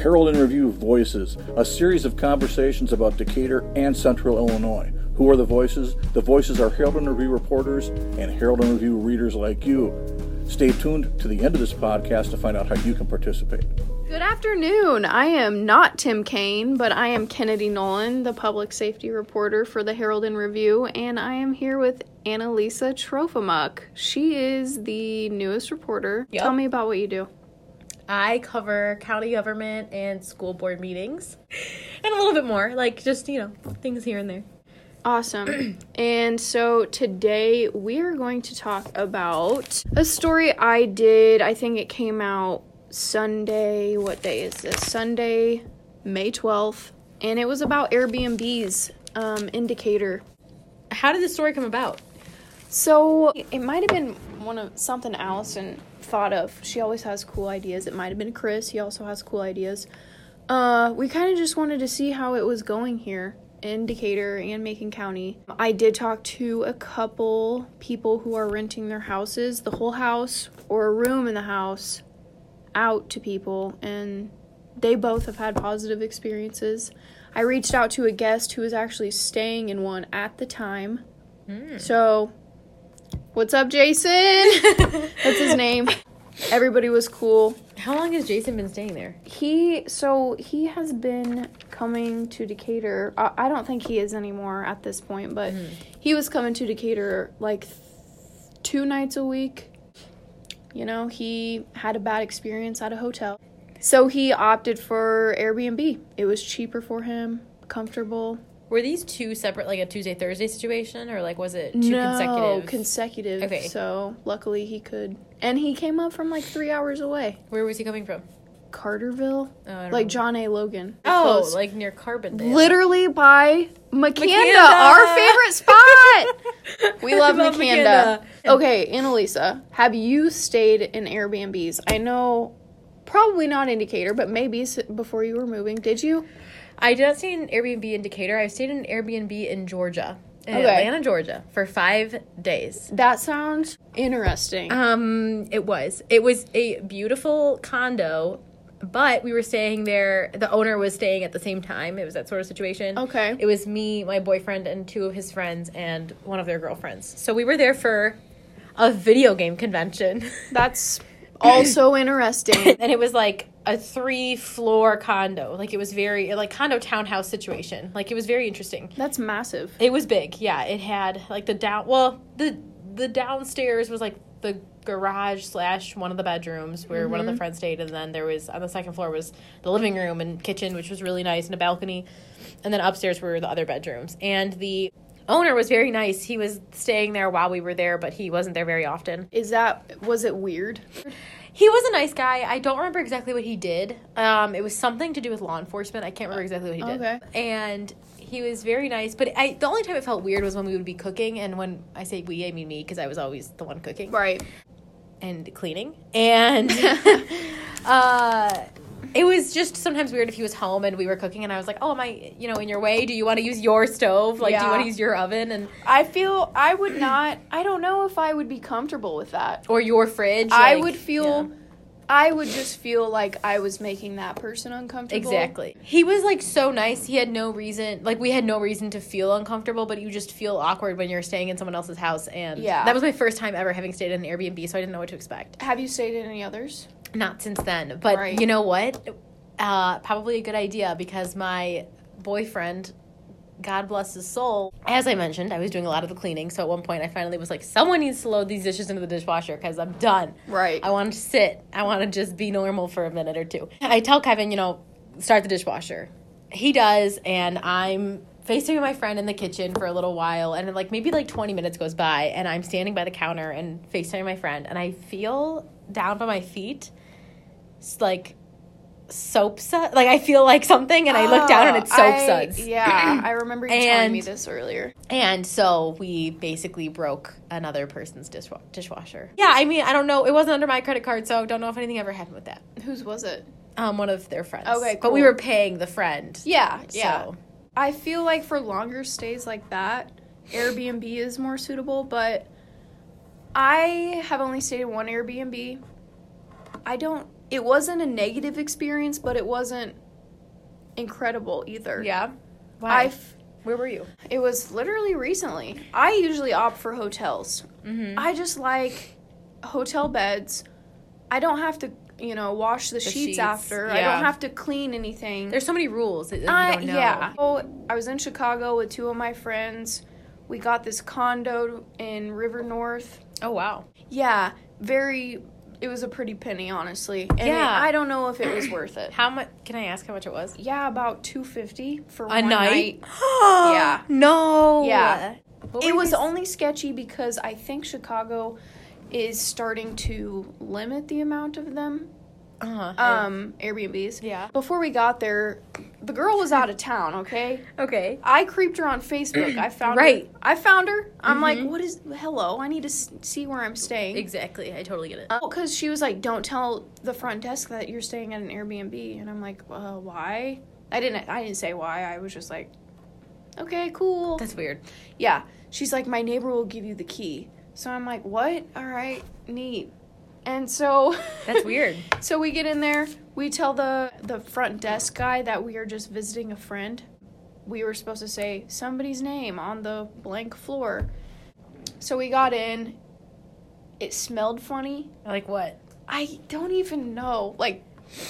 Herald in Review Voices, a series of conversations about Decatur and Central Illinois. Who are the voices? The voices are Herald in Review reporters and Herald in Review readers like you. Stay tuned to the end of this podcast to find out how you can participate. Good afternoon. I am not Tim Kaine, but I am Kennedy Nolan, the public safety reporter for the Herald in Review, and I am here with Annalisa Trofimuk. She is the newest reporter. Yep. Tell me about what you do. I cover county government and school board meetings and a little bit more, like just, things here and there. Awesome. And so today we are going to talk about a story I did. I think it came out Sunday. What day is this? Sunday, May 12th. And it was about Airbnb's indicator. How did this story come about? So it might have been something Allison thought of. She always has cool ideas. It might have been Chris. He also has cool ideas. We kind of just wanted to see how it was going here in Decatur and Macon County. I did talk to a couple people who are renting their houses, the whole house or a room in the house, out to people, and they both have had positive experiences. I reached out to a guest who was actually staying in one at the time. So, what's up, Jason? That's his name. Everybody was cool. How long has Jason been staying there? He has been coming to Decatur. I don't think he is anymore at this point, but he was coming to Decatur like 2 nights a week. He had a bad experience at a hotel. So he opted for Airbnb. It was cheaper for him, comfortable. Were these 2 separate, like a Tuesday-Thursday situation, or like was it 2 No, consecutive? consecutive. Okay. So luckily he could. And he came up from like 3 hours away. Where was he coming from? Carterville? Oh, I don't Like know. John A. Logan. Oh, Close. like near Carbondale. Literally by Macanda, Macanda. our favorite spot. We love love Macanda. Macanda. Okay, Annalisa, have you stayed in Airbnbs? I know, probably not in Decatur, but maybe before you were moving. Did you? I did not stay in an Airbnb in Decatur. I stayed in an Airbnb in Georgia. In Okay. Atlanta, Georgia, for 5 days. That sounds interesting. It was a beautiful condo, but we were staying there. The owner was staying at the same time. It was that sort of situation. Okay. It was me, my boyfriend, and 2 of his friends, and one of their girlfriends. So we were there for a video game convention. That's also interesting. And it was like a 3-floor condo. Like it was very, like condo townhouse situation. Like it was very interesting. That's massive. It was big, yeah. It had like the downstairs was like the garage / one of the bedrooms where one of the friends stayed, and then there was on the second floor was the living room and kitchen, which was really nice, and a balcony, and then upstairs were the other bedrooms. And the owner was very nice. He was staying there while we were there, but he wasn't there very often. Was it weird? He was a nice guy. I don't remember exactly what he did. It was something to do with law enforcement. I can't remember exactly what he did. Okay. And he was very nice. But the only time it felt weird was when we would be cooking. And when I say we, I mean me, because I was always the one cooking. Right. And cleaning. And it was just sometimes weird if he was home and we were cooking. And I was like, oh, am I, in your way? Do you want to use your stove? Like, do you want to use your oven? And I feel I would not, I don't know if I would be comfortable with that. or your fridge. I like, would feel, yeah. I would just feel like I was making that person uncomfortable. Exactly. He was, like, so nice. He had no reason, like, we had no reason to feel uncomfortable, but you just feel awkward when you're staying in someone else's house. And Yeah. that was my first time ever having stayed in an Airbnb, so I didn't know what to expect. Have you stayed in any others? Not since then. But Right. you know what? Probably a good idea, because my boyfriend, God bless his soul, as I mentioned, I was doing a lot of the cleaning, so at one point I finally was like, someone needs to load these dishes into the dishwasher because I'm done. Right. I want to sit. I want to just be normal for a minute or 2. I tell Kevin, start the dishwasher. He does, and I'm FaceTiming my friend in the kitchen for a little while, and maybe 20 minutes goes by, and I'm standing by the counter and FaceTiming my friend, and I feel down by my feet, soap suds. I feel like something, and I look down and it's soap suds. Yeah, I remember you telling me this earlier. And so we basically broke another person's dishwasher. Yeah, I mean, I don't know. It wasn't under my credit card, so I don't know if anything ever happened with that. Whose was it? One of their friends. Okay, But we cool. were paying the friend. Yeah. So. I feel like for longer stays like that, Airbnb is more suitable, but I have only stayed in one Airbnb. I don't it wasn't a negative experience, but it wasn't incredible either. Yeah? Why? I Where were you? It was literally recently. I usually opt for hotels. Mm-hmm. I just like hotel beds. I don't have to, wash the sheets sheets, after. yeah. I don't have to clean anything. There's so many rules that you don't know. Yeah. So, I was in Chicago with 2 of my friends. We got this condo in River North. Oh, wow. Yeah, it was a pretty penny, honestly. And Yeah. I don't know if it was worth it. How much? Can I ask how much it was? Yeah, about $250 for A one night? night. Yeah. No. Yeah. What were It you was guys- only sketchy because I think Chicago is starting to limit the amount of them. Airbnbs. Yeah. Before we got there, the girl was out of town, okay? Okay. I creeped her on Facebook. I found Right. her. I found her. I'm like, hello, I need to see where I'm staying. Exactly. I totally get it. Because she was like, don't tell the front desk that you're staying at an Airbnb. And I'm like, why? I didn't say why. I was just like, okay, cool. That's weird. Yeah. She's like, my neighbor will give you the key. So I'm like, what? All right, neat. And so That's weird. So we get in there. We tell the front desk guy that we are just visiting a friend. We were supposed to say somebody's name on the blank floor. So we got in. It smelled funny. Like what? I don't even know. Like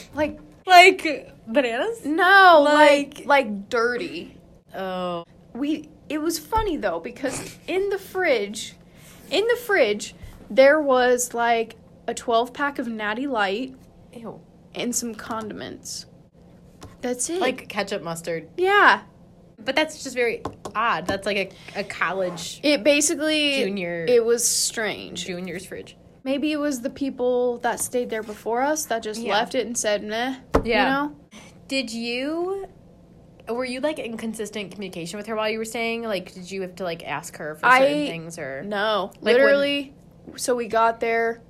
Bananas? no, like dirty. Oh. It was funny though because in the fridge there was like a 12-pack of Natty Light Ew. and some condiments. That's it. Like ketchup, mustard. Yeah. But that's just very odd. That's like a college It basically Junior- It was strange. junior's fridge. Maybe it was the people that stayed there before us that just Yeah. left it and said meh. Yeah. Were you like in consistent communication with her while you were staying? Like, did you have to like ask her for certain things or? No. Like Literally. So we got there.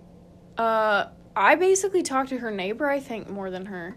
I basically talked to her neighbor, I think, more than her.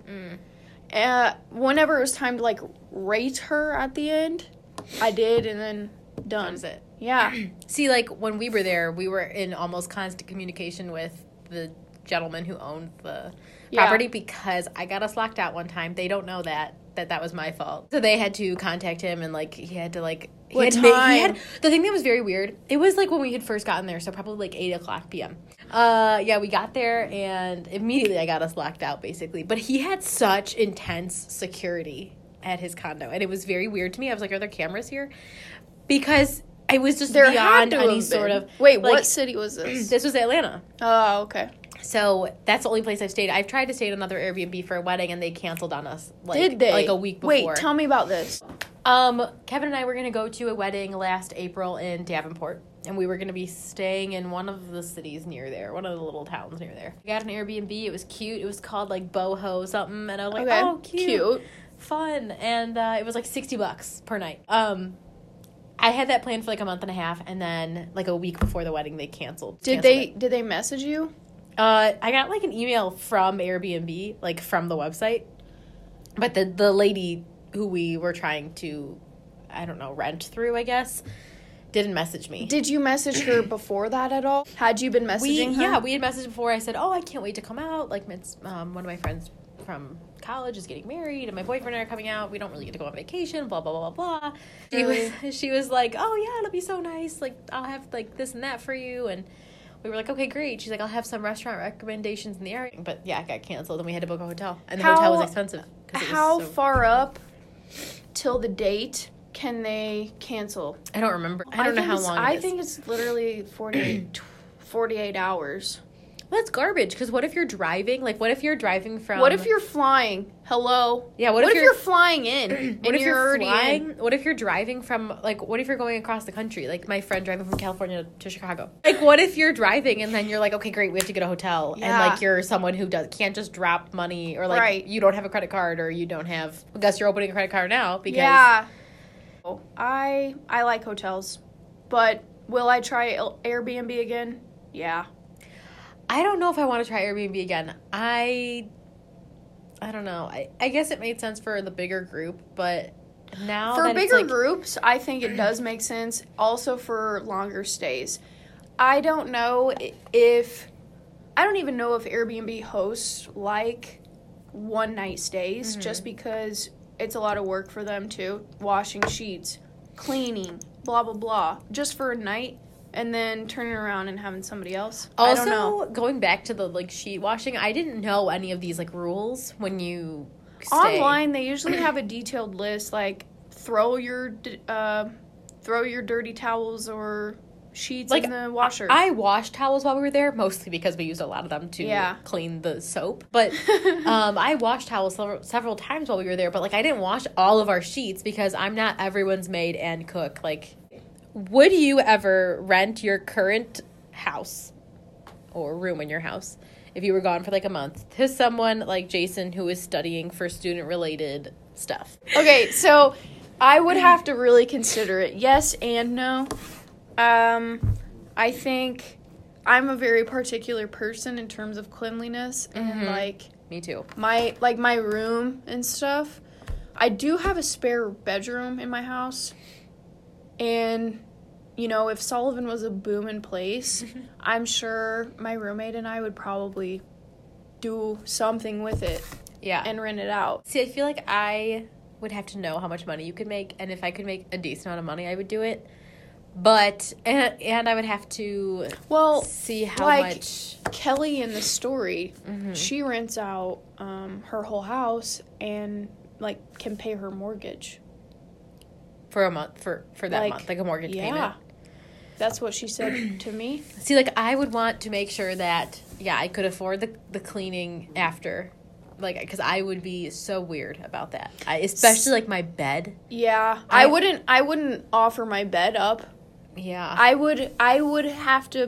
Whenever it was time to like rate her at the end, I did, and then done. That was it. Yeah. See, like when we were there, we were in almost constant communication with the gentleman who owned the Yeah. property because I got us locked out one time. They don't know that was my fault. So they had to contact him and like he had to like What time? The thing that was very weird, it was like when we had first gotten there, so probably like 8:00 p.m. Yeah, we got there and immediately I got us locked out basically. But he had such intense security at his condo and it was very weird to me. I was like, are there cameras here? Because I was just There had beyond to any have sort been. of Wait, like, what city was this? This was Atlanta. Oh, okay. So that's the only place I've stayed. I've tried to stay at another Airbnb for a wedding, and they canceled on us. Like, Did they? Like a week before. Wait, tell me about this. Kevin and I were going to go to a wedding last April in Davenport, and we were going to be staying in one of the cities near there, one of the little towns near there. We got an Airbnb. It was cute. It was called, like, Boho something, and I was like, Okay. oh, cute. Fun. And it was, like, $60 per night. I had that planned for, like, a month and a half, and then, like, a week before the wedding, they canceled. Did they message you? I got like an email from Airbnb, like from the website, but the lady who we were trying to, I don't know, rent through, I guess, didn't message me. Did you message her before that at all? Had you been messaging her? Yeah, we had messaged before. I said, oh, I can't wait to come out. Like, it's, one of my friends from college is getting married, and my boyfriend and I are coming out. We don't really get to go on vacation, blah, blah, blah, blah, blah. She was like, oh, yeah, it'll be so nice. Like, I'll have, like, this and that for you, and we were like, okay, great. She's like, I'll have some restaurant recommendations in the area. But yeah, it got canceled and we had to book a hotel. And the hotel was expensive. How far up till the date can they cancel? I don't remember. I don't know how long I it is. think it's literally 48 hours. Well, that's garbage. Because what if you're driving? Like, what if you're driving from... What if you're flying? Hello? Yeah, what if you're flying in? What if you're already flying? in? What if you're driving from... Like, what if you're going across the country? Like, my friend driving from California to Chicago. Like, what if you're driving and then you're like, okay, great, we have to get a hotel. Yeah. And, like, you're someone who can't just drop money. Or, like, Right. you don't have a credit card or you don't have... I guess you're opening a credit card now because... Yeah. I like hotels. But will I try Airbnb again? Yeah. I don't know if I want to try Airbnb again. I don't know. I guess it made sense for the bigger group, but now for that bigger it's like, groups, I think it does make sense. Also for longer stays. I don't know if I don't even know if Airbnb hosts like one-night stays just because it's a lot of work for them too. Washing sheets, cleaning, blah, blah, blah. Just for a night and then turning around and having somebody else. I don't know. Also, going back to the, like, sheet washing, I didn't know any of these, like, rules when you stay. Online, they usually have a detailed list, like, throw your dirty towels or sheets in the washer. I washed towels while we were there, mostly because we used a lot of them to clean the soap. But I washed towels several times while we were there. But, like, I didn't wash all of our sheets because I'm not everyone's maid and cook. Like, would you ever rent your current house or room in your house if you were gone for, like, a month to someone like Jason who is studying for student-related stuff? Okay, so I would have to really consider it. Yes and no. I think I'm a very particular person in terms of cleanliness and, like... Me too. My room and stuff. I do have a spare bedroom in my house. And, you know, if Sullivan was a booming place, I'm sure my roommate and I would probably do something with it. Yeah. And rent it out. See, I feel like I would have to know how much money you could make, and if I could make a decent amount of money, I would do it. But, and I would have to see how much... Kelly in the story, she rents out her whole house and, like, can pay her mortgage. For a month, for that month, like a mortgage payment. That's what she said to me. See, like, I would want to make sure that, I could afford the cleaning after. Like, because I would be so weird about that. Especially, like, my bed. Yeah. I wouldn't offer my bed up. Yeah. I would have to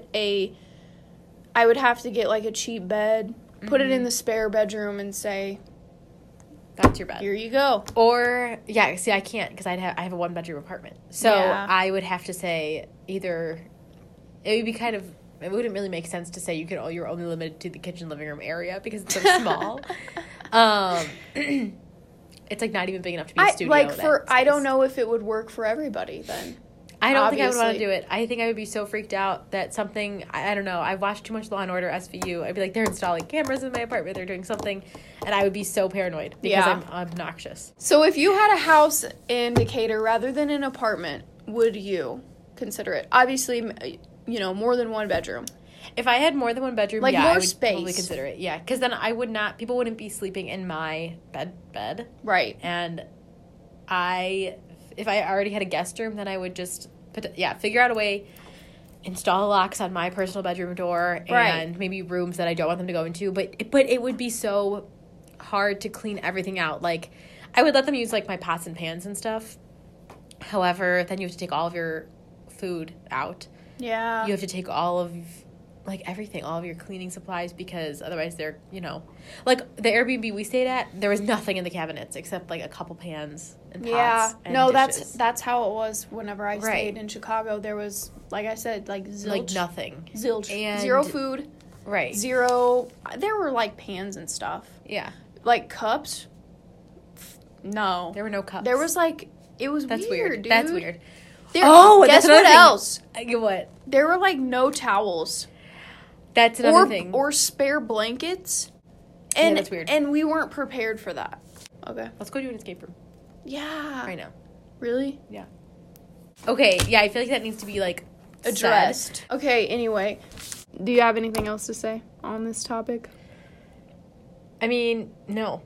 get, like, a cheap bed, put it in the spare bedroom and say... That's your bed. Here you go. Or, see, I can't because I have a one-bedroom apartment. So I would have to say either... It would be kind of... It wouldn't really make sense to say you're only limited to the kitchen living room area because it's so small. It's, like, not even big enough to be a studio. I don't know if it would work for everybody then. I don't think I would want to do it. I think I would be so freaked out that something, I don't know, I've watched too much Law & Order SVU. I'd be like, they're installing cameras in my apartment, they're doing something, and I would be so paranoid because I'm obnoxious. So if you had a house in Decatur rather than an apartment, would you consider it? Obviously, you know, more than one bedroom. If I had more than one bedroom, more I would space. Probably consider it. Yeah, because then people wouldn't be sleeping in my bed. Right. And if I already had a guest room, then I would just figure out a way, install locks on my personal bedroom door, and maybe rooms that I don't want them to go into. But it would be so hard to clean everything out. Like, I would let them use, like, my pots and pans and stuff. However, then you have to take all of your food out. Yeah. You have to take all of, like, everything, all of your cleaning supplies, because otherwise they're, like, the Airbnb we stayed at, there was nothing in the cabinets except, like, a couple pans and pots and dishes. that's how it was whenever I stayed in Chicago. There was, like I said, like, zilch. Like, nothing. Zilch. And zero food. Right. Zero. There were, like, pans and stuff. Yeah. Like, cups. No. There were no cups. There was, like, it was weird, dude. That's weird. Guess what else? What? There were, like, no towels. That's another thing. Or spare blankets. And, that's weird. And we weren't prepared for that. Okay. Let's go do an escape room. Yeah. Right now. Really? Yeah. Okay, yeah, I feel like that needs to be, like, addressed. said. Okay, anyway. Do you have anything else to say on this topic? I mean, no.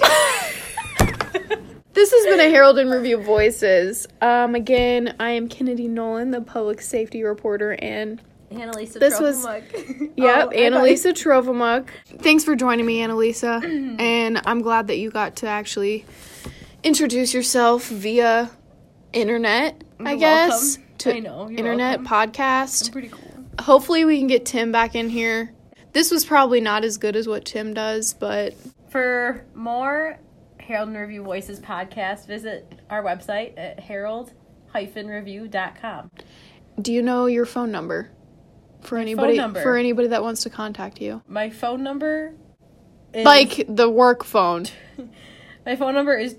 This has been a Herald and Review Voices. Again, I am Kennedy Nolan, the public safety reporter, and Annalisa Trovomuck. Yep, Annalisa Trovomuck. Thanks for joining me, Annalisa. And I'm glad that you got to actually introduce yourself via internet, I guess. I know. You're internet welcome. Podcast. I'm pretty cool. Hopefully we can get Tim back in here. This was probably not as good as what Tim does, but... For more Herald and Review Voices podcast, visit our website at herald-review.com. Do you know your phone number? For anybody that wants to contact you. My phone number is... Like the work phone. My phone number is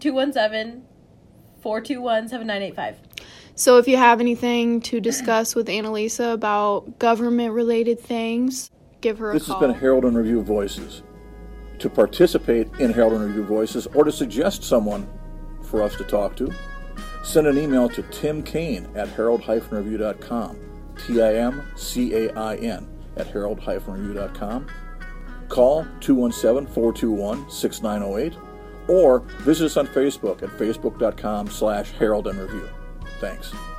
217-421-7985. So if you have anything to discuss with Annalisa about government-related things, give her a This call. has been Herald and Review Voices. To participate in Herald and Review Voices or to suggest someone for us to talk to, send an email to Tim Cain at herald-review.com, TIMCAIN at herald-review.com. Call 217-421-6908 or visit us on Facebook at facebook.com/herald and review. Thanks.